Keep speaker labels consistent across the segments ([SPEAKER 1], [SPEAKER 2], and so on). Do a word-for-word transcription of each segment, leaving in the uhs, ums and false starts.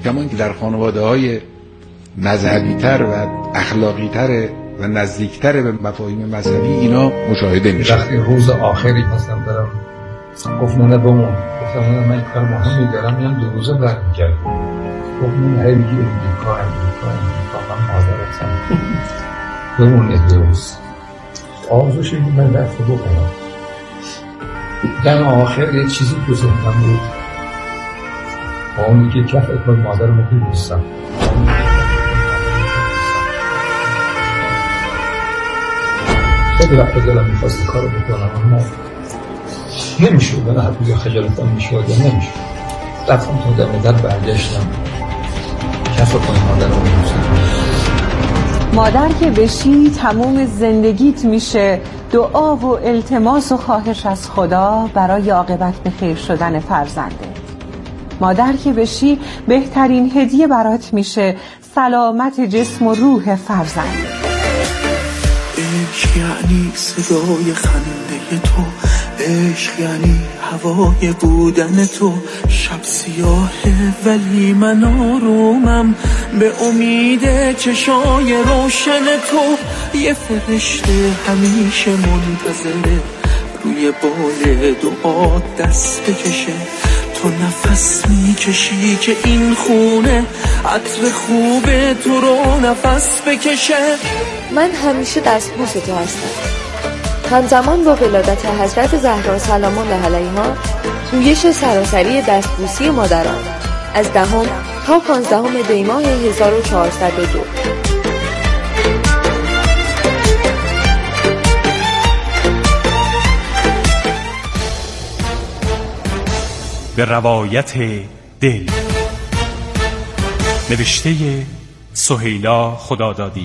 [SPEAKER 1] کمان که در خانواده های مذهبی تر و اخلاقی تر و نزدیکتر به مفاهیم مذهبی اینا مشاهده میشه.
[SPEAKER 2] وقتی روز آخری مثلا برم گفت نه بمون، گفتم نه من کار مهمی دارم، میام دو روزه برمیگردم. گفت نه هی میگی امریکا امریکا امریکا من مادرتم بمون یه دو روز. آرزوش این من رفت بکنم. در آخر یه چیزی تو ذهنم بود، با اونی که کف اکبر مادرمو میبوستم. خیلی وقت دلم میخواست کارو بکنم اما نمیشود. من حتی یا خجالتم میشود یا نمیشود. رفتم تا در مدت برگشتم کف اکبر مادرمو میبوستم.
[SPEAKER 3] مادر که بشی تموم زندگیت میشه دعا و التماس و خواهش از خدا برای عاقبت به خیر شدن فرزنده. مادر که بشی بهترین هدیه برات میشه سلامت جسم و روح فرزنده.
[SPEAKER 4] عشق یعنی صدای خنده تو، عشق یعنی هوای بودن تو. شب سیاهه ولی من آرومم به امید چشای روشن تو. یه فرشته همیشه منتظره روی بال دعا دست بکشه. تو نفس میکشی که این خونه عطر خوب تو رو نفس بکشه.
[SPEAKER 5] من همیشه دستبوس تو هستم. همزمان با ولادت حضرت زهرا سلام الله علیها پویش سراسری دستبوسی مادران از دهم تا پانزدهم دی ماه هزار و چهارصد و دو.
[SPEAKER 6] به روایت دل، نوشته سهیلا خدادادی،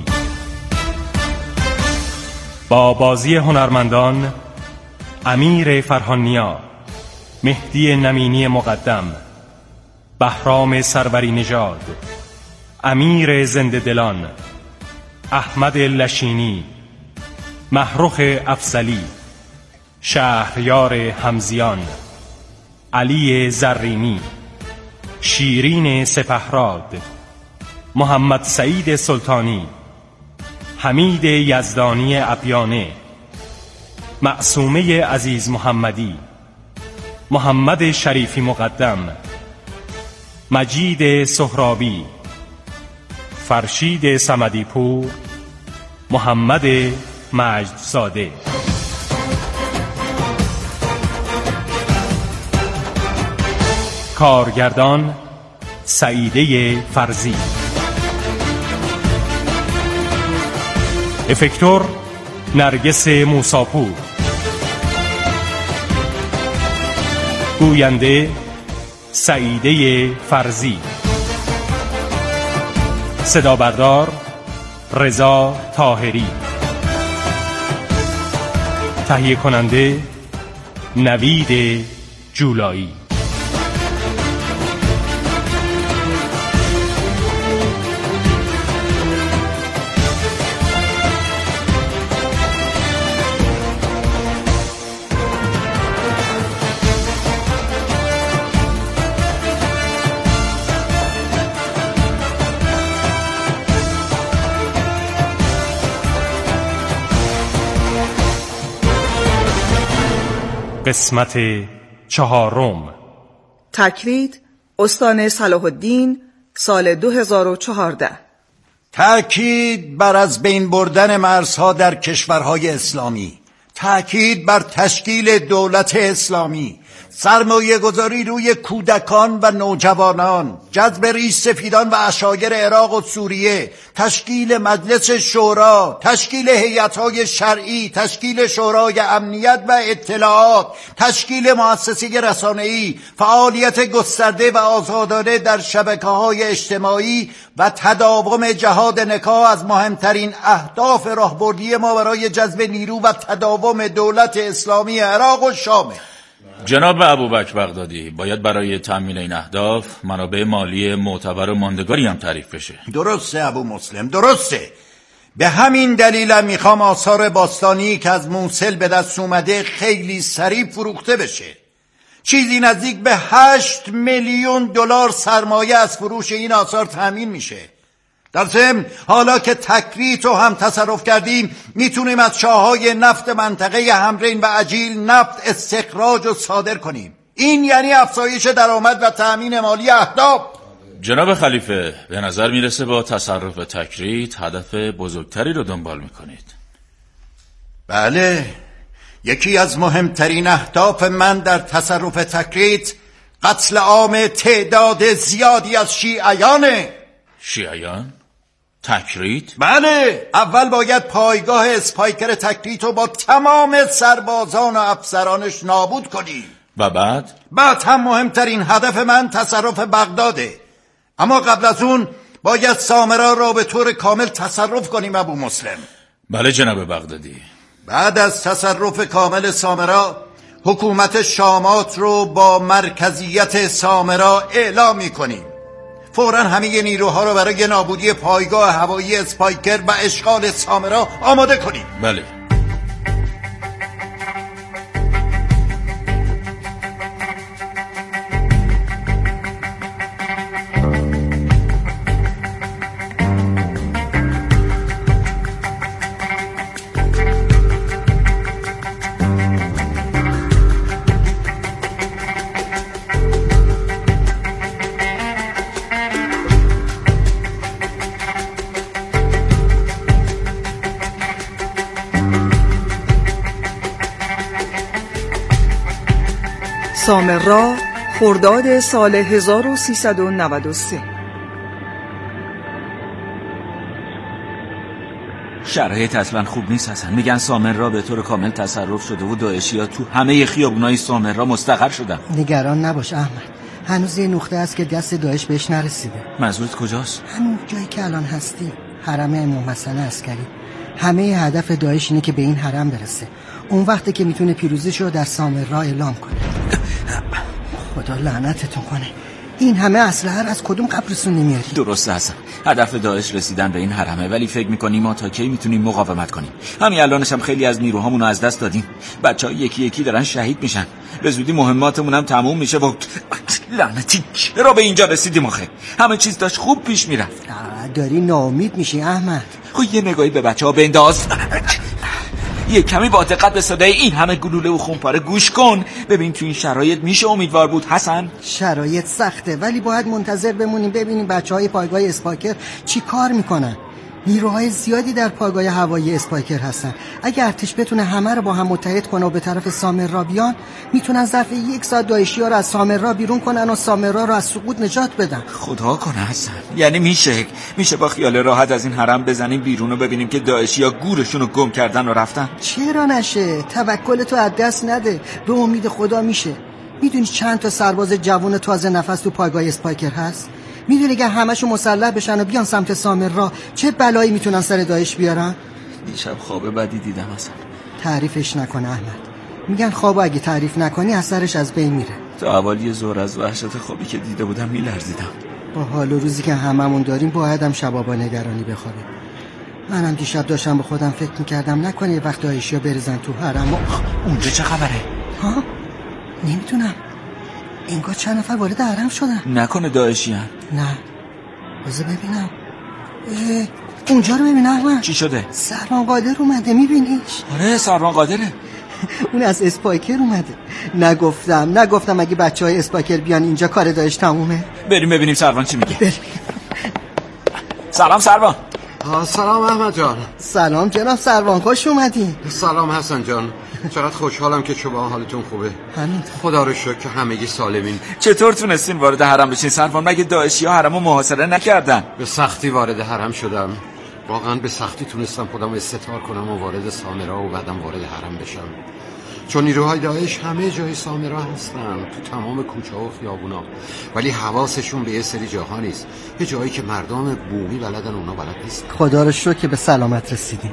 [SPEAKER 6] با بازی هنرمندان امیر فرهانیا، مهدی نمینی مقدم، بهرام سروری نژاد، امیر زنده دلان، احمد لشینی، محروخ افضلی، شهریار همزیان، علی زرینی، شیرین سپهراد، محمد سعید سلطانی، حمید یزدانی ابیانه، معصومه عزیز محمدی، محمد شریفی مقدم، مجید سهرابی، فرشید صمدی پور، محمد مجدزاده. کارگردان سعیده فرزی. افکتور نرگس موساپور. گوینده سعیده فرزی. صدا بردار رضا طاهری. تهیه کننده نوید جولایی. قسمت چهارم.
[SPEAKER 7] تکرید استان صلاح الدین سال دو هزار و چهارده.
[SPEAKER 8] تأکید بر از بین بردن مرزها در کشورهای اسلامی، تأکید بر تشکیل دولت اسلامی، سرمایه گذاری روی کودکان و نوجوانان، جذب ریش سفیدان و عشایر عراق و سوریه، تشکیل مجلس شورا، تشکیل هیئت‌های شرعی، تشکیل شورای امنیت و اطلاعات، تشکیل مؤسسه رسانه‌ای، فعالیت گسترده و آزادانه در شبکه‌های اجتماعی و تداوم جهاد نکاح از مهمترین اهداف راهبردی ما برای جذب نیرو و تداوم دولت اسلامی عراق و شام.
[SPEAKER 9] جناب ابوبکر بغدادی، باید برای تأمین این اهداف منابع مالی معتبر و ماندگاری هم تعریف بشه.
[SPEAKER 8] درسته ابو مسلم، درسته. به همین دلیلم میخوام آثار باستانی که از موصل به دست اومده خیلی سریع فروخته بشه. چیزی نزدیک به هشت میلیون دلار سرمایه از فروش این آثار تامین میشه. در ضمن حالا که تکریت رو هم تصرف کردیم میتونیم از چاهای نفت منطقه حمرین و عجیل نفت استخراج و صادر کنیم. این یعنی افزایش درآمد و تأمین مالی اهداف.
[SPEAKER 9] جناب خلیفه، به نظر میرسه با تصرف تکریت هدف بزرگتری رو دنبال میکنید.
[SPEAKER 8] بله، یکی از مهمترین اهداف من در تصرف تکریت قتل عام تعداد زیادی از شیعیانه.
[SPEAKER 9] شیعیان؟ تکریت؟
[SPEAKER 8] بله، اول باید پایگاه اسپایکر تکریت رو با تمام سربازان و افسرانش نابود کنیم
[SPEAKER 9] و بعد؟
[SPEAKER 8] بعد هم مهمترین هدف من تصرف بغداده. اما قبل از اون باید سامرا را به طور کامل تصرف کنیم ابو مسلم.
[SPEAKER 9] بله جناب بغدادی.
[SPEAKER 8] بعد از تصرف کامل سامرا حکومت شامات رو با مرکزیت سامرا اعلام می‌کنیم. فوراً همه نیروها رو برای نابودی پایگاه هوایی اسپایکر و اشغال سامرا آماده کنیم.
[SPEAKER 9] بله.
[SPEAKER 7] سامرا، خرداد سال هزار و سیصد و نود و سه.
[SPEAKER 10] شرایط اصلا خوب نیست حسن. میگن سامرا به طور کامل تصرف شده و داعشی‌ها تو همه خیابونای سامرا مستقر شدن.
[SPEAKER 11] نگران نباش احمد، هنوز یه نقطه است که دست داعش بهش نرسیده.
[SPEAKER 10] منظورت کجاست؟
[SPEAKER 11] همون جایی که الان هستی، حرم امام حسن عسکری. همه هدف داعش اینه که به این حرم برسه. اون وقتی که میتونه پیروزیشو در سامرا اعلام کنه. خدا لعنتتون کنه، این همه اسلحه از کدوم قبرستون نمیاری؟
[SPEAKER 10] درسته حسن، هدف داعش رسیدن به این حرمه، ولی فکر میکنیم ما تا کی میتونیم مقاومت کنیم؟ همین الانش هم خیلی از نیروهامون رو از دست دادیم. بچه‌ها یکی یکی دارن شهید میشن. به زودی مهماتمون هم تموم میشه و لعنتی چرا به اینجا رسیدیم آخه؟ همه چیز داشت خوب پیش میرفت.
[SPEAKER 11] داری ناامید میشی احمد.
[SPEAKER 10] خب یه نگاهی به بچه‌ها بنداز. یه کمی با دقت به صدای این همه گلوله و خونپاره گوش کن. ببین تو این شرایط میشه امیدوار بود حسن؟
[SPEAKER 11] شرایط سخته، ولی باید منتظر بمونیم ببینیم بچهای پایگاه اسپایکر چی کار میکنن. نیروهای زیادی در پایگاه هوایی اسپایکر هستن. اگه ارتش بتونه همه رو با هم متحد کنه و به طرف سامرا بیان، میتونن ظرف یک ساعت داعشی‌ها رو از سامرا بیرون کنن و سامرا رو از سقوط نجات بدن.
[SPEAKER 10] خدا کنه حسن. یعنی میشه میشه با خیال راحت از این حرم بزنیم بیرون و ببینیم که داعشی‌ها گورشون رو گم کردن و رفتن؟
[SPEAKER 11] چرا نشه؟ توکل تو از دست نده، به امید خدا میشه. میدونی چند تا سرباز جوان تازه نفس تو پایگاه اسپایکر هست؟ میدونی اگه همشون مسلح بشن و بیان سمت سامرا چه بلایی میتونن سر داعش بیارن؟
[SPEAKER 10] دیشب خواب بدی دیدم اصلا.
[SPEAKER 11] تعریفش نکن احمد. میگن خواب اگه تعریف نکنی اثرش از بین میره.
[SPEAKER 10] تا حوالی ظهر از وحشت خوابی که دیده بودم میلرزیدم.
[SPEAKER 11] با حال و روزی که هممون داریم باید هم شبابا نگرانی بخوابیم. منم دیشب داشتم به خودم فکر میکردم نکنه یه وقت داعشیا بریزن تو حرم و...
[SPEAKER 10] اونجا چه خبره؟
[SPEAKER 11] ها؟ نمیتونم. انگار چند نفر وارد حرم شدن.
[SPEAKER 10] نکنه داعشی هن؟
[SPEAKER 11] نه بذار ببینم. اه... اونجا رو ببین احمد.
[SPEAKER 10] چی شده؟
[SPEAKER 11] سروان قادر اومده، میبینیش؟
[SPEAKER 10] آره سروان قادره.
[SPEAKER 11] اون از اسپایکر اومده. نگفتم نگفتم اگه بچه های اسپایکر بیان اینجا کار داعش تمومه.
[SPEAKER 10] بریم ببینیم سروان چی میگه.
[SPEAKER 11] بریم.
[SPEAKER 10] سلام سروان.
[SPEAKER 12] سلام احمد جان.
[SPEAKER 11] سلام جناب سروان، خوش اومدین.
[SPEAKER 12] سلام حسن جان، چقدر خوشحالم که شما حالتون خوبه.
[SPEAKER 11] همین
[SPEAKER 12] خدا رو شکر که همگی سالمین.
[SPEAKER 10] چطور تونستین وارد حرم بشین سروان؟ مگه داعشی‌ها حرمو محاصره نکردن؟
[SPEAKER 12] به سختی وارد حرم شدم، واقعا به سختی تونستم خودم استتار کنم و وارد سامرا و بعدم وارد حرم بشم، چون نیروهای داعش همه جای سامرا هستن، تو تمام کوچه و خیابونا، ولی حواسشون به یه سری جاها نیست، یه جایی که مردم بومی بلدن اونا بلد نیست.
[SPEAKER 11] خدا رو شکر که به سلامت رسیدیم.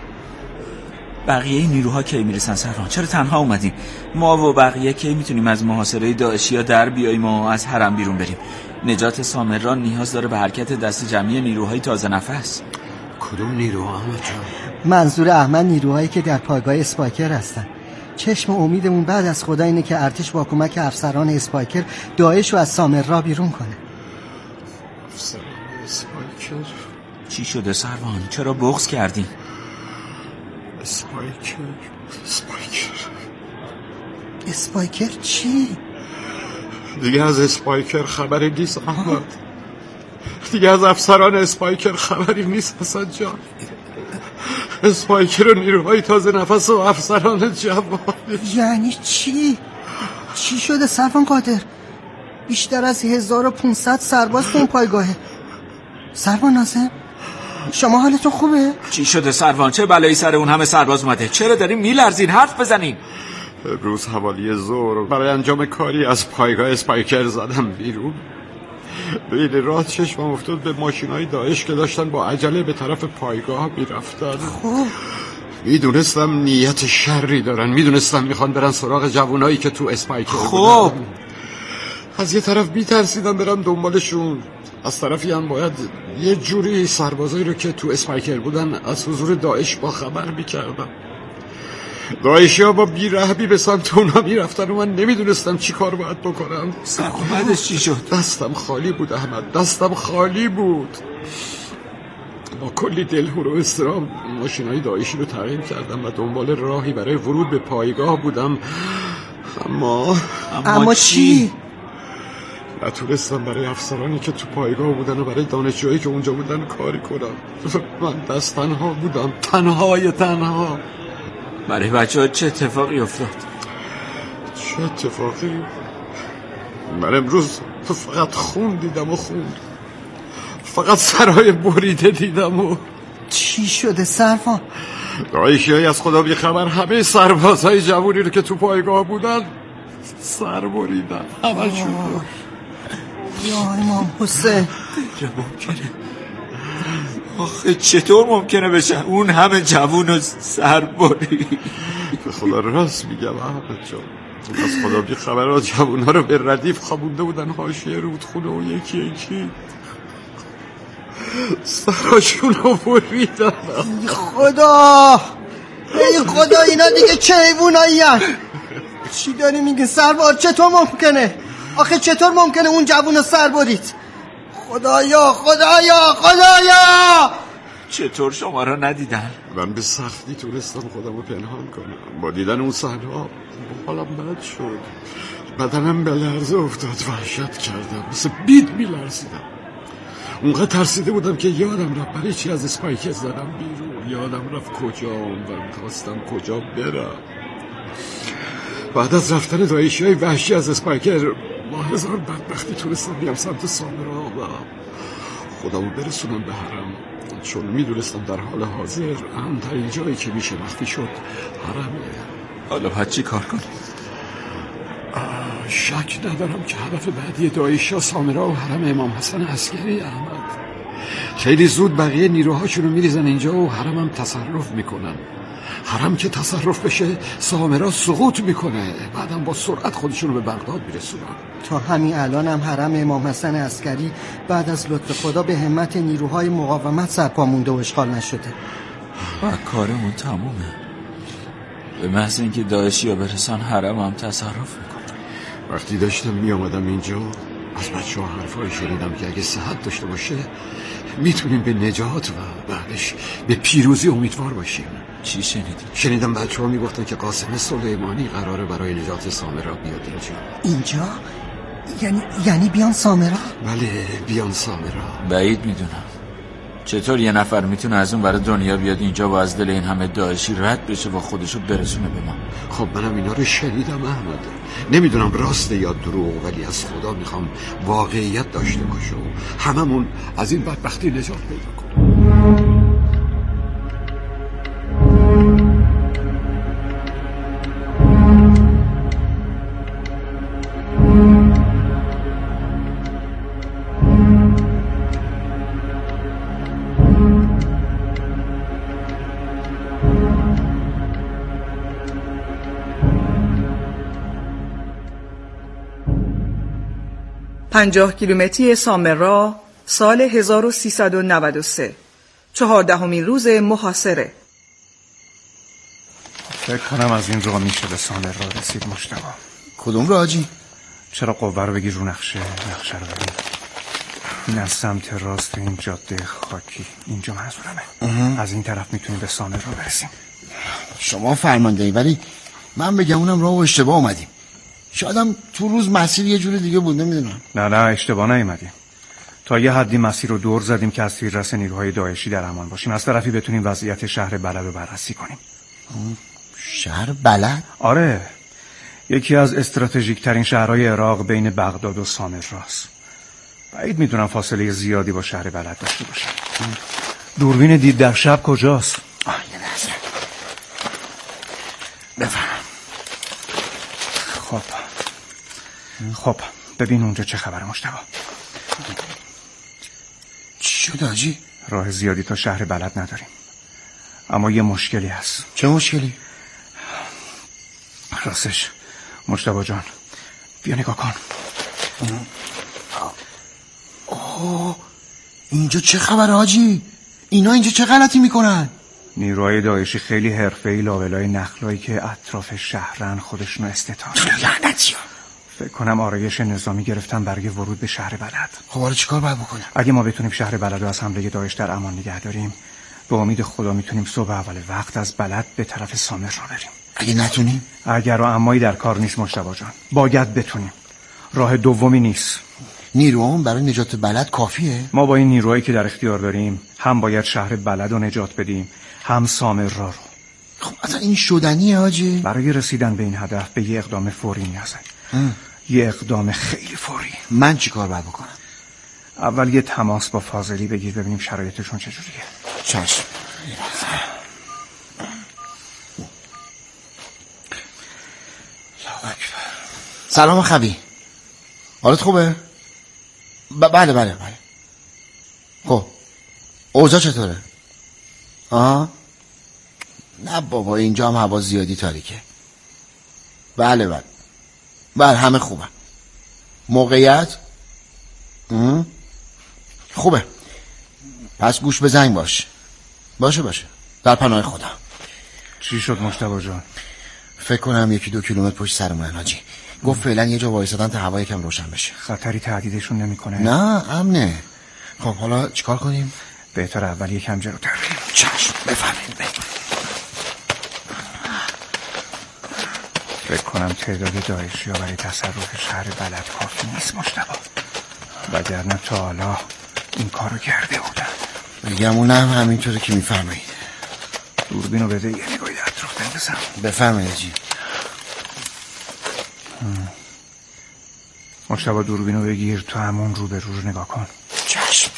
[SPEAKER 10] بقیه نیروها کی میرسن سروان؟ چرا تنها اومدیم؟ ما و بقیه کی میتونیم از محاصره داعشی‌ها در بیاییم و از حرم بیرون بریم؟ نجات سامرا نیاز داره به حرکت دست جمعی نیروهای تازه نفس.
[SPEAKER 12] کدوم نیروها احمد جان؟
[SPEAKER 11] منظور احمد نیروهایی که در پایگاه اسپایکر هستن. چشم امیدمون بعد از خدا اینه که ارتش با کمک افسران اسپایکر داعش رو از سامرا بیرون کنه.
[SPEAKER 12] افسران اسپایکر؟
[SPEAKER 10] چی شده سروان؟ چرا بغض کردین؟
[SPEAKER 12] اسپایکر اسپایکر
[SPEAKER 11] اسپایکر چی؟
[SPEAKER 12] دیگه از اسپایکر خبری نیست احمد. دیگه از افسران اسپایکر خبری نیست حسن جان. اسپایکر و نیروهای تازه نفس و افسران جوان.
[SPEAKER 11] یعنی چی؟ چی شده سروان قادر؟ بیشتر از هزار و پونصد سرباز تو اون پایگاهه. سروان ناظم شما حالتون خوبه؟
[SPEAKER 10] چی شده سروان؟ چه بلایی سر اون همه سرباز اومده؟ چرا دارین میلرزین؟ حرف بزنین.
[SPEAKER 12] روز حوالی ظهر برای انجام کاری از پایگاه اسپایکر زدم بیرون. بین راه چشمم افتاد به ماشینای داعش که داشتن با عجله به طرف پایگاه میرفتن.
[SPEAKER 11] خب
[SPEAKER 12] میدونستم نیت شری دارن، میدونستم میخوان برن سراغ جوانایی که تو اسپایکر
[SPEAKER 10] خب
[SPEAKER 12] بودن. از یه طرف میترسیدم برم دنبالشون، از طرفی هم باید یه جوری سربازایی رو که تو اسپایکر بودن از حضور داعش با خبر میکردم. داعشی ها با بیرحمی به سمت اونا میرفتن و من نمیدونستم چی کار باید بکنم.
[SPEAKER 10] بعدش چی شد؟
[SPEAKER 12] دستم خالی بود احمد، دستم خالی بود. با کلی دلهور و استرام ماشینای داعشی رو تعقیب کردم و دنبال راهی برای ورود به پایگاه بودم. اما
[SPEAKER 11] اما, اما چی؟
[SPEAKER 12] نتونستم برای افسرانی که تو پایگاه بودن و برای دانشجوهایی که اونجا بودن کاری کنم. من دست تنها بودم، تنهای تنها.
[SPEAKER 10] برای بچه ها چه اتفاقی افتاد؟
[SPEAKER 12] چه اتفاقی؟ من امروز فقط خون دیدم و خون، فقط سرهای بریده دیدم. و
[SPEAKER 11] چی شده سروان؟
[SPEAKER 12] داعشی های از خدا بی خبر همه سربازهای جوونی رو که تو پایگاه بودن سر بریدن، همه شد.
[SPEAKER 11] یا امام حسین،
[SPEAKER 10] چه ممکنه؟ آخه چطور ممکنه بشه اون همه جوون و سر برید؟
[SPEAKER 12] به خدا راست میگم احمد جان، از خدا بی خبر جوون ها رو به ردیف خوابونده بودن حاشیه رودخونه و یکی یکی سراشون رو بریدن.
[SPEAKER 11] ای خدا، ای خدا، اینا دیگه چه حیوانایی هن؟ چی داری میگی سربار؟ چطور ممکنه؟ آخه چطور ممکنه اون جوون رو سر برید؟ خدایا خدایا خدایا،
[SPEAKER 10] چطور شما رو ندیدن؟
[SPEAKER 12] من به سختی تونستم خودم رو پنهان کنم. با دیدن اون صحنه حالم بد شد، بدنم به لرزه افتاد، وحشت کردم، مثل بید میلرزیدم. اونقدر ترسیده بودم که یادم رفت برای چی از اسپایکر زدم بیرون، یادم رفت کجام و میخواستم کجا برم. بعد از رفتن داعشی های وحشی از اسپایکر با هزار بدبختی تونستم بیام سمت سامرا و خودمو برسونم به حرم، چون میدونستم در حال حاضر امن‌ترین جایی که میشه وقتی شد حرمه.
[SPEAKER 10] حالا باید چی کار کنی؟
[SPEAKER 12] شک ندارم که هدف بعدی داعشی ها سامرا و حرم امام حسن عسکری احمد. خیلی زود بقیه نیروهاشون رو میریزن اینجا و حرم هم تصرف میکنن. حرم که تصرف بشه سامرا سقوط میکنه، بعدم با سرعت خودشون رو به بغداد میرسونن.
[SPEAKER 11] تا همین الان هم حرم امام حسن عسکری بعد از لطف خدا به همت نیروهای مقاومت سرپا مونده و اشغال نشده.
[SPEAKER 10] و کارمون تمومه. به محض اینکه داعشی ها برسن حرم هم تصرف میکنه.
[SPEAKER 12] وقتی داشتم میامدم اینجا از بچه ها حرفای شنیدم که اگه صحت داشته باشه میتونیم به نجات و بعدش به پیروزی امیدوار باشیم.
[SPEAKER 10] چی شنیدی؟
[SPEAKER 12] شنیدم بچه ها میگفتن که قاسم سلیمانی قراره برای نجات سامرا بیاد اینجا.
[SPEAKER 11] اینجا؟ یعنی یعنی بیان سامرا؟
[SPEAKER 12] بله بیان سامرا.
[SPEAKER 10] بعید میدونم. چطور یه نفر میتونه از اون برای دنیا بیاد اینجا و از دل این همه داعشی رد بشه و خودشو برسونه به ما؟
[SPEAKER 12] خب منم اینا رو شنیدم احمد، نمیدونم راسته یا دروغ، ولی از خدا میخوام واقعیت داشته باشه و هممون از این بدبختی نجات پیدا کنیم.
[SPEAKER 7] پنجاه کیلومتری سامرا، سال هزار و سیصد و نود و سه، چهاردهمین روز محاصره.
[SPEAKER 13] فکر کنم از این راه میشه به سامر را رسید مجتبی.
[SPEAKER 14] کدوم راه حاجی؟
[SPEAKER 13] چرا قوه رو بگیر رو نقشه نقشه رو بگیر. این از سمت راست این جاده خاکی اینجا منظورمه. از این طرف میتونیم به سامر را برسیم.
[SPEAKER 14] شما فرماندهی، ولی من بگم اونم راه و اشتباه اومدیم. شایدم تو روز مسیر یه جور دیگه بود، نمیدونم.
[SPEAKER 13] نه نه اشتباه نیومدیم. تا یه حدی مسیر رو دور زدیم که از تیررس نیروهای داعشی در امان باشیم، از طرفی بتونیم وضعیت شهر بلد رو بررسی کنیم.
[SPEAKER 14] شهر بلد؟
[SPEAKER 13] آره، یکی از استراتژیک ترین شهرهای عراق بین بغداد و سامراست. بعید میدونم فاصله زیادی با شهر بلد داشته باشه. دوربین دید در شب کجاست؟
[SPEAKER 14] آه یه لحظه بفهم.
[SPEAKER 13] خب خب ببین اونجا چه خبر مجتبی.
[SPEAKER 14] چی شد حاجی؟
[SPEAKER 13] راه زیادی تا شهر بلد نداریم، اما یه مشکلی هست.
[SPEAKER 14] چه مشکلی؟
[SPEAKER 13] راستش مجتبی جان بیا نگاه کن.
[SPEAKER 14] اوه اینجا چه خبره حاجی؟ اینا اینجا چه غلطی میکنن؟
[SPEAKER 13] نیروهای داعشی خیلی حرفه‌ای لابلای نخلایی که اطراف شهرن خودشونو استتار
[SPEAKER 14] لعنتی ها.
[SPEAKER 13] فکر کنم آرایش نظامی گرفتن برای ورود به شهر بلد.
[SPEAKER 14] خب حالا چیکار باید بکنیم؟
[SPEAKER 13] اگه ما بتونیم شهر بلد رو از حمله داعش در امان نگه داریم، به امید خدا میتونیم صبح اول وقت از بلد به طرف سامر را بریم.
[SPEAKER 14] اگه نتونیم؟
[SPEAKER 13] اگر و امایی در کار نیست مجتبی جان، باید بتونیم. راه دومی نیست.
[SPEAKER 14] نیروام برای نجات بلد کافیه؟
[SPEAKER 13] ما با این نیروهایی که در اختیار داریم هم باید شهر بلد رو نجات بدیم، هم سامر را رو.
[SPEAKER 14] خب اصلا این شدنیه حاجی؟
[SPEAKER 13] برای رسیدن به این هدف به یه اقدام فوری نیازه. یه اقدام خیلی فوری.
[SPEAKER 14] من چی کار باید بکنم؟
[SPEAKER 13] اول یه تماس با فاضلی بگیر ببینیم شرایطشون چجوریه.
[SPEAKER 14] چشم. سلام خوی، حالت خوبه؟ ب- بله بله بله. خب اوضاع چطوره؟ آها نه بابا اینجا هم هوا زیادی تاریکه. بله بله بله همه خوبه. موقعیت خوبه، پس گوش به زنگ باش. باشه باشه در پناه خدا.
[SPEAKER 13] چی شد مجتبی جان؟
[SPEAKER 14] فکر کنم یکی دو کیلومتر پشت سر من حاجی. گفت فعلا یه جا وایسادن تا هوا یکم روشن بشه.
[SPEAKER 13] خطری تهدیدشون نمیکنه؟
[SPEAKER 14] نه امنه. خب حالا چیکار کنیم؟
[SPEAKER 13] بهتر اول یکم جلوتر بریم.
[SPEAKER 14] چشم بفرمایید.
[SPEAKER 13] فکر کنم تعداد داعشی ها برای تصرف شهر بلد کافی نیست مجتبی، وگرنه تا حالا این کارو کرده بودن.
[SPEAKER 14] بگم هم همینطوره که میفرمایید.
[SPEAKER 13] دوربینو بده یه نگاهی در اطراف بندازم.
[SPEAKER 14] بفرمایید جی.
[SPEAKER 13] مجتبی دوربینو بگیر تو همون رو به رو نگاه کن.
[SPEAKER 14] چشم.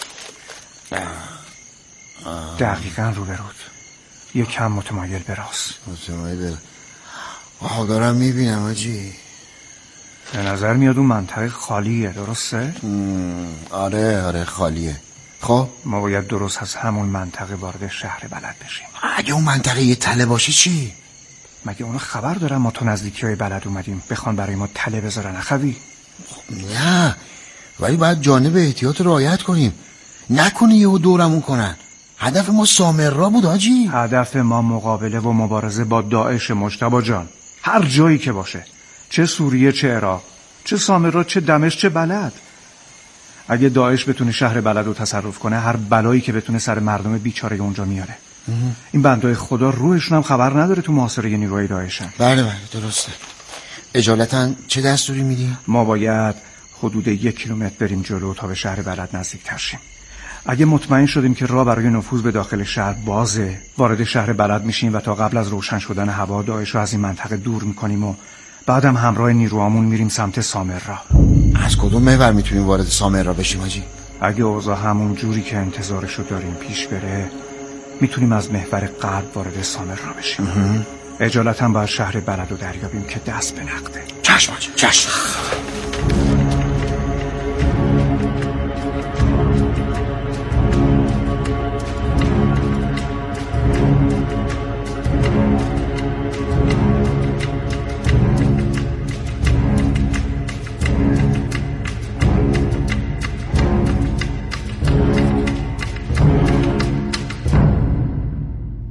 [SPEAKER 13] دقیقاً رو به رود، یه کم متمایل به راست.
[SPEAKER 14] متمایل آها دارم میبینم آجی.
[SPEAKER 13] به نظر میاد اون منطقه خالیه، درسته؟
[SPEAKER 14] آره آره خالیه. خب
[SPEAKER 13] ما باید درست از همون منطقه وارد شهر بلد بشیم.
[SPEAKER 14] اگه اون منطقه یه تله باشه چی؟
[SPEAKER 13] مگه اونا خبر دارن ما تو نزدیکی های بلد اومدیم بخوان برای ما تله بذارن اخوی؟
[SPEAKER 14] نه ولی باید جانب احتیاط رعایت کنیم، نکنه یهو دورمون کنن. هدف ما سامرا بود آجی.
[SPEAKER 13] هدف ما مقابله و مبارزه با داعش مجتبی جان، هر جایی که باشه، چه سوریه چه عراق چه سامرا چه دمشق چه بلد. اگه داعش بتونه شهر بلد رو تصرف کنه، هر بلایی که بتونه سر مردم بیچاره اونجا میاره. این بندای خدا روحشون هم خبر نداره تو محاصره نیروهای داعشن.
[SPEAKER 14] بله بله درسته. اجالتا چه دستوری میدی؟
[SPEAKER 13] ما باید حدود یک کیلومتر بریم جلو تا به شهر بلد نزدیک شیم. اگه مطمئن شدیم که راه برای نفوذ به داخل شهر بازه، وارد شهر بلد میشیم و تا قبل از روشن شدن هوا داعش رو از این منطقه دور میکنیم و بعدم همراه نیروامون میریم سمت سامرا.
[SPEAKER 14] از کدوم محور میتونیم وارد سامرا بشیم حاجی؟
[SPEAKER 13] اگه اوضاع همون جوری که انتظارشو داریم پیش بره، میتونیم از محور غرب وارد سامرا بشیم. اجالتا باید شهر بلد رو دریابیم که دست به نقده.
[SPEAKER 14] چشم حاجی چشم.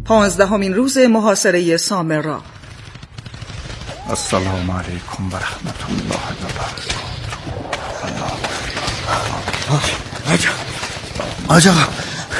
[SPEAKER 7] پانزدهمین روز محاصره سامرا.
[SPEAKER 13] السلام علیکم و رحمت الله و
[SPEAKER 14] برکاته. آجا آجا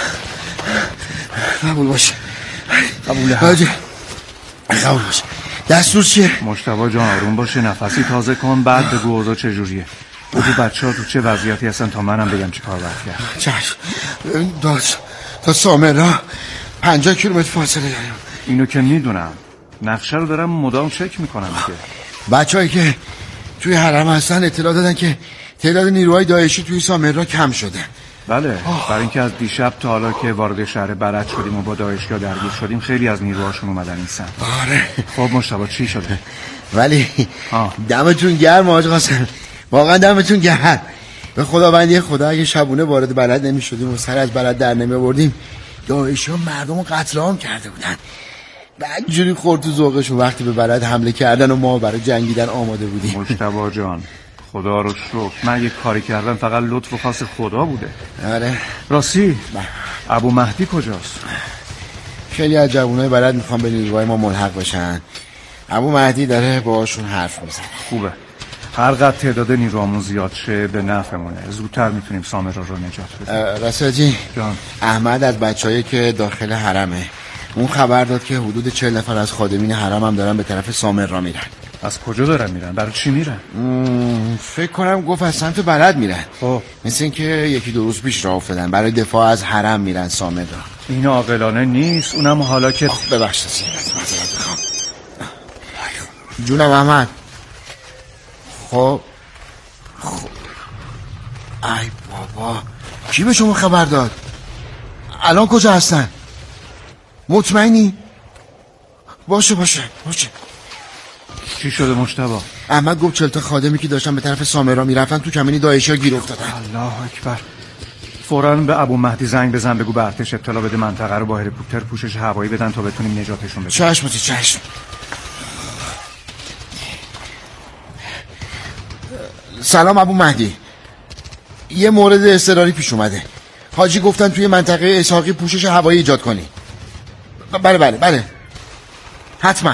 [SPEAKER 14] قبول باشه.
[SPEAKER 13] قبوله
[SPEAKER 14] آجا قبول باشه. دستور چیه؟
[SPEAKER 13] مجتبی جان آروم باشه، نفسی تازه کن، بعد بگو اوضاع چجوریه. بگو بچه ها تو چه وضعیتی هستن تا منم بگم چی کار باید کرد.
[SPEAKER 14] چشم. داست تا سامرا پنجاه کیلومتر فاصله داریم.
[SPEAKER 13] اینو که میدونم، نقشه رو دارم مدام چک میکنم دیگه.
[SPEAKER 14] بچه‌هایی که توی حرم هستن اطلاع دادن که تعداد نیروهای داعشی توی سامرا کم شده.
[SPEAKER 13] بله، برای اینکه از دیشب تا حالا که وارد شهر بلد شدیم و با داعشیا درگیر شدیم خیلی از نیروهاشون اومدن این سمت.
[SPEAKER 14] آره.
[SPEAKER 13] خب مشتبه چی شده؟
[SPEAKER 14] ولی دمتون گرم حاج قاسم، واقعا دمتون گرم. به خداوندی خدا اگه شبونه وارد بلد نمی‌شدیم و سر از بلد در نمی‌آوردیم، داعشیا مردم رو قتل عام کرده بودن. بعد جوری خورد تو ذوقشون وقتی به بلد حمله کردن و ما برای جنگیدن آماده بودیم.
[SPEAKER 13] مجتبی جان خدا رو شکر، من یک کاری کردم فقط لطف و خاص خدا بوده.
[SPEAKER 14] آره
[SPEAKER 13] راستی ابو مهدی کجاست؟
[SPEAKER 14] خیلی از جوانای بلد میخوان به نیروهای ما ملحق بشن. ابو مهدی داره باهاشون حرف میزنه.
[SPEAKER 13] خوبه، هر قدر تعداد نیروامون زیاد شه به نفعمونه، زودتر میتونیم سامرا رو نجات بدیم.
[SPEAKER 14] راستی
[SPEAKER 13] جان
[SPEAKER 14] احمد از بچه‌ای که داخل حرمه اون خبر داد که حدود چهل نفر از خادمین حرم هم دارن به طرف سامرا میرن.
[SPEAKER 13] از کجا دارن میرن؟ برای چی میرن؟
[SPEAKER 14] فکر کنم گفت از سمت بلد میرن.
[SPEAKER 13] خب
[SPEAKER 14] مثل این که یکی دو روز پیش راه افتادن، برای دفاع از حرم میرن سامرا.
[SPEAKER 13] این عاقلانه نیست، اونم حالا که
[SPEAKER 14] ببخشید معذرت میخوام. جونم احمد. خب خب ای بابا کی به شما خبر داد؟ الان کجا هستن؟ مطمئنی؟ باشه باشه باشه.
[SPEAKER 13] چی شده مجتبی؟
[SPEAKER 14] احمد گفت چهل تا خادمی که داشتن به طرف سامرا میرفتن تو کمینی داعشیا گیر افتادن.
[SPEAKER 13] الله اکبر. فوراً به ابو مهدی زنگ بزن، بگو به ارتش اطلاع بده، منطقه رو با هلیکوپتر پوشش هوایی بدن تا بتونیم نجاتشون بدیم.
[SPEAKER 14] چشم چشم. سلام ابو مهدی، یه مورد اضطراری پیش اومده. حاجی گفتن توی منطقه اسحاقی پوشش هوایی ایجاد کنی. بله بله بله حتما.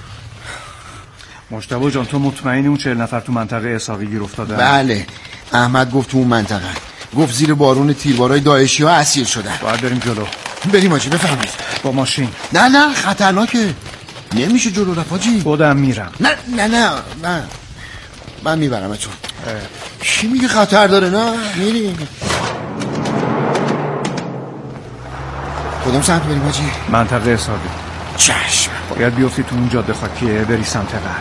[SPEAKER 13] مجتبی جان تو مطمئنی اون چهل نفر تو منطقه اسحاقی گیر افتادن؟
[SPEAKER 14] بله، احمد گفت تو اون منطقه، گفت زیر بارون تیربارای داعشی ها اسیر شدن.
[SPEAKER 13] باید بریم جلو.
[SPEAKER 14] بریم حاجی بفرمایید.
[SPEAKER 13] با ماشین؟
[SPEAKER 14] نه نه خطرناکه، نمیشه جلو رفت حاجی.
[SPEAKER 13] خودم میرم.
[SPEAKER 14] نه نه نه نه من میبرمتون. کی میگه خطر داره؟ نه میریم. کدوم سمت بریم حاجی؟
[SPEAKER 13] منطقه اسحاقی.
[SPEAKER 14] چشم.
[SPEAKER 13] باید بیفتی تو اون جاده خاکیه، بری سمت غرب.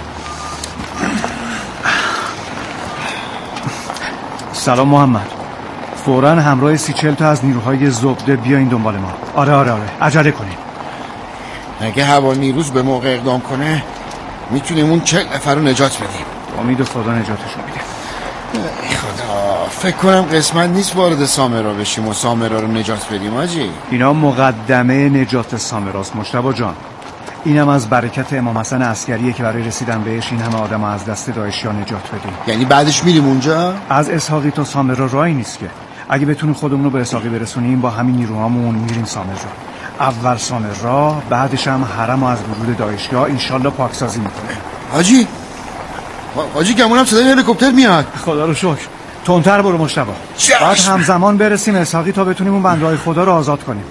[SPEAKER 13] سلام محمد، فوراً همراه سی چل تا از نیروهای زبده بیاین دنبال ما. آره آره آره عجله کنین.
[SPEAKER 14] اگه هوا نیروز به موقع اقدام کنه میتونیم اون چهل نفر رو نجات بدیم.
[SPEAKER 13] امید خدا نجاتشون میده.
[SPEAKER 14] خدا، فکر کنم قسمت نیست وارد سامرا بشیم و سامرا رو نجات بدیم حاجی.
[SPEAKER 13] اینا مقدمه نجات سامراست مجتبی جان. اینم از برکت امام حسن عسکریه که برای رسیدن بهش این همه آدم از دست داعشیا نجات بدیم.
[SPEAKER 14] یعنی بعدش میریم اونجا؟
[SPEAKER 13] از اسحاقی تا سامرا راهی نیست که. اگه بتونیم خودمون رو به اسحاقی برسونیم با همین نیروهامون میریم سامرا. اول سامرا، بعدش هم حرم از ورود داعشیا انشالله پاکسازی میکنه.
[SPEAKER 14] حاجی حاجی گمونم صدای هلیکوپتر میاد.
[SPEAKER 13] خدا رو شکر. تندتر برو مجتبی. بعد همزمان برسیم اسحاقی تا بتونیم اون بنده‌های خدا رو آزاد کنیم.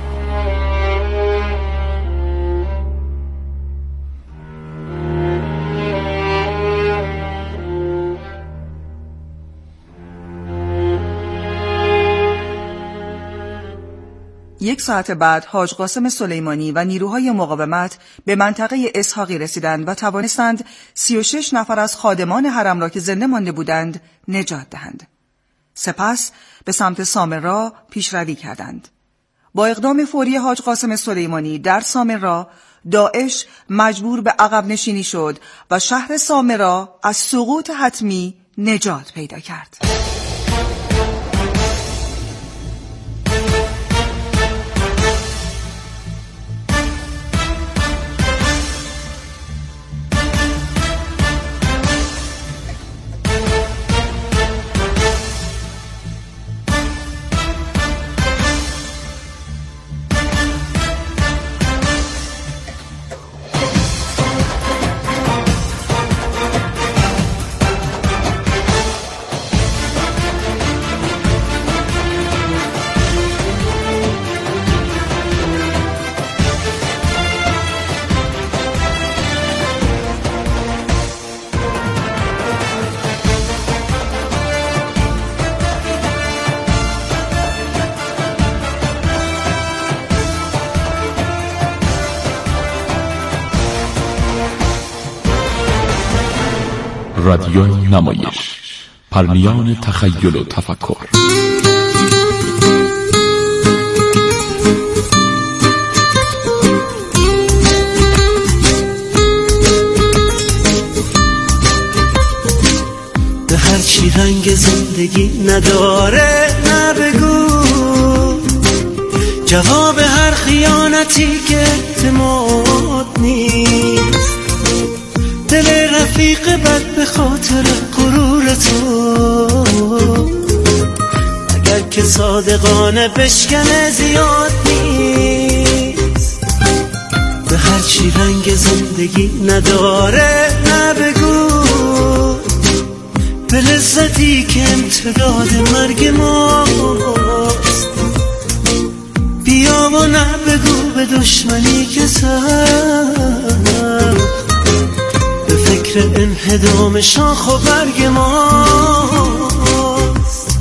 [SPEAKER 7] یک ساعت بعد حاج قاسم سلیمانی و نیروهای مقاومت به منطقه اسحاقی رسیدند و توانستند سی و شش نفر از خادمان حرم را که زنده مانده بودند نجات دهند. سپس به سمت سامرا پیشروی کردند. با اقدام فوری حاج قاسم سلیمانی در سامرا، داعش مجبور به عقب نشینی شد و شهر سامرا از سقوط حتمی نجات پیدا کرد.
[SPEAKER 15] رادیو نمایش، پرمیان تخیل و تفکر.
[SPEAKER 16] به هر چی رنگ زندگی نداره نبگو، جواب هر خیانتی که اعتماد نیست، دل رفیق بد به خاطر غرور تو، اگر که صادقانه بشکنه زیاد نیست. به هر چی رنگ زندگی نداره نبگو، به لذتی که امتداد مرگ ماست، بیا و نبگو به دشمنی که سخت به فکر انهدام شاخ و برگ ماست.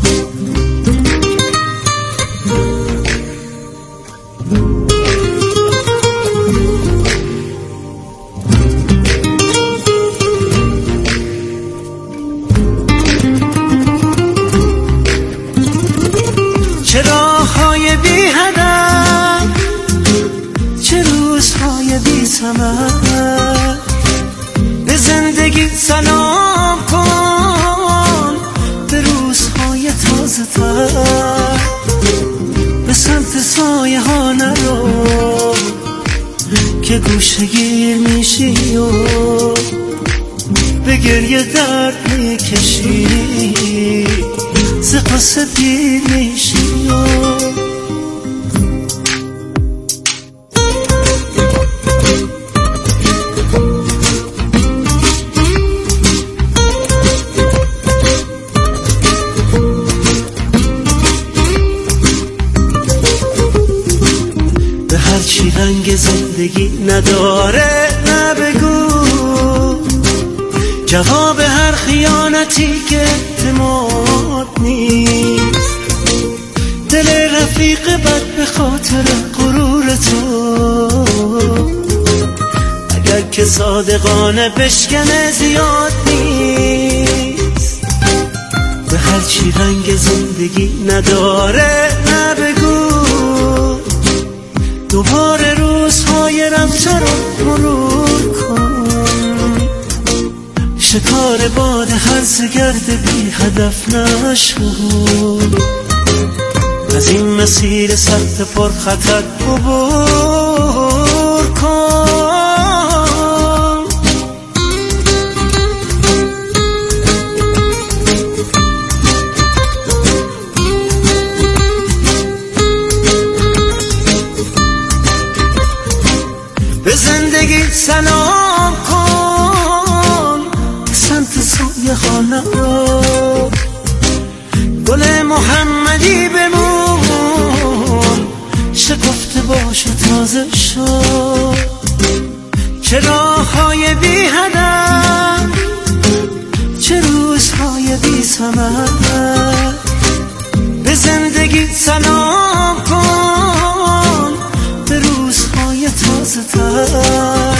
[SPEAKER 16] چه راه‌های بی هدف، چه روزهای بی ثمر، به زندگی سلام کن، به روزهای تازه تر، به سمت سایه ها نرو که گوشه گیر میشی و به گریه درد میکشی، ز قصه پیر میشی و چی رنگ زندگی نداره نبگو، جواب هر خیانتی که اعتماد نیست، دل رفیق بد به خاطر غرور تو، اگر که صادقانه بشکنه زیاد نیست. به هر چی رنگ زندگی نداره نبگو، دوباره روزهای رفته رو مرور کن، شکار باد هرزه گرد بی هدف نشو، از این مسیر سخت پر خطر عبور کن. به زندگی سلام کن، سمت سایه ها نرو، گل محمدی بمون، شکفته باش و تازه شو. چه راههای بی هدف، چه روزهای بی ثمر، به زندگی سلام کن، به روزهای تازه تر.